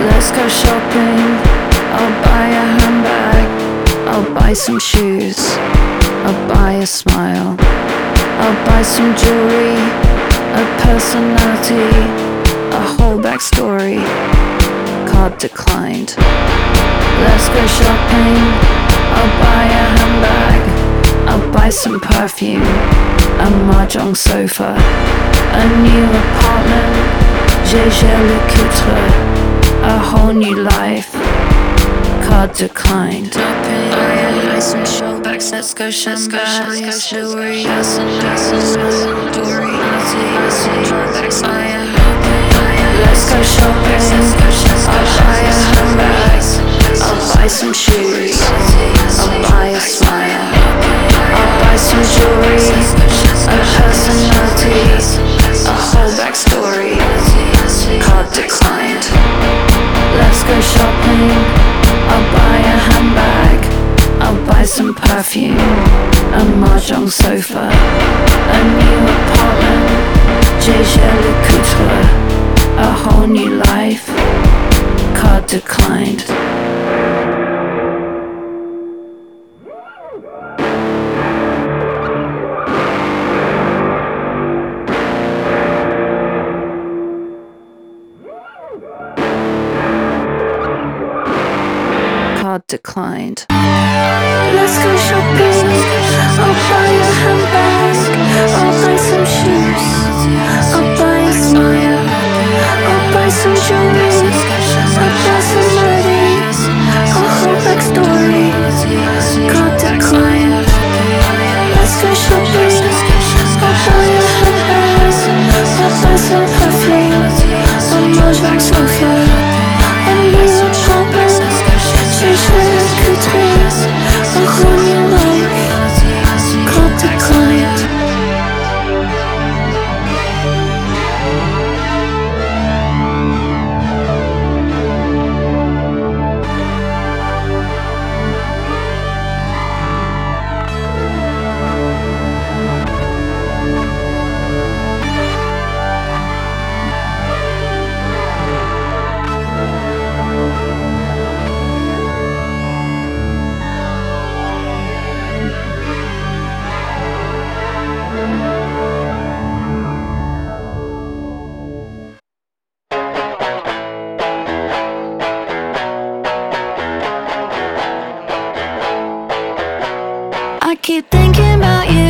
Let's go shopping. I'll buy a handbag. I'll buy some shoes. I'll buy a smile. I'll buy some jewelry, a personality, a whole backstory. Card declined. Let's go shopping. I'll buy a handbag. I'll buy some perfume, a mahjong sofa, a new apartment. J'ai le cutre, a whole new life. Card declined. Buy some showbacks. Let's go shopping. Jewelry, jewelry, let's go shopping. I'll buy a handbag. I'll buy some shoes. I'll buy a smile. I'll buy some jewelry, a personality, a whole backstory. Card declined. Let's go shopping. I'll buy a handbag. I'll buy some perfume, a mahjong sofa, a new apartment. J'ai le cutre, a whole new life. Card declined. Card declined. Let's go shopping. I'll buy a handbag. I'll buy some shoes. I'll buy a smile. I'll buy some jewelry. I'll buy some money. A whole backstory. Card declined. Let's go shopping. I'll buy a handbag. I'll buy some perfume. A mahjong sofa. A new apartment. J'ai le cutre, a whole new life. Card declined. I keep thinking about you.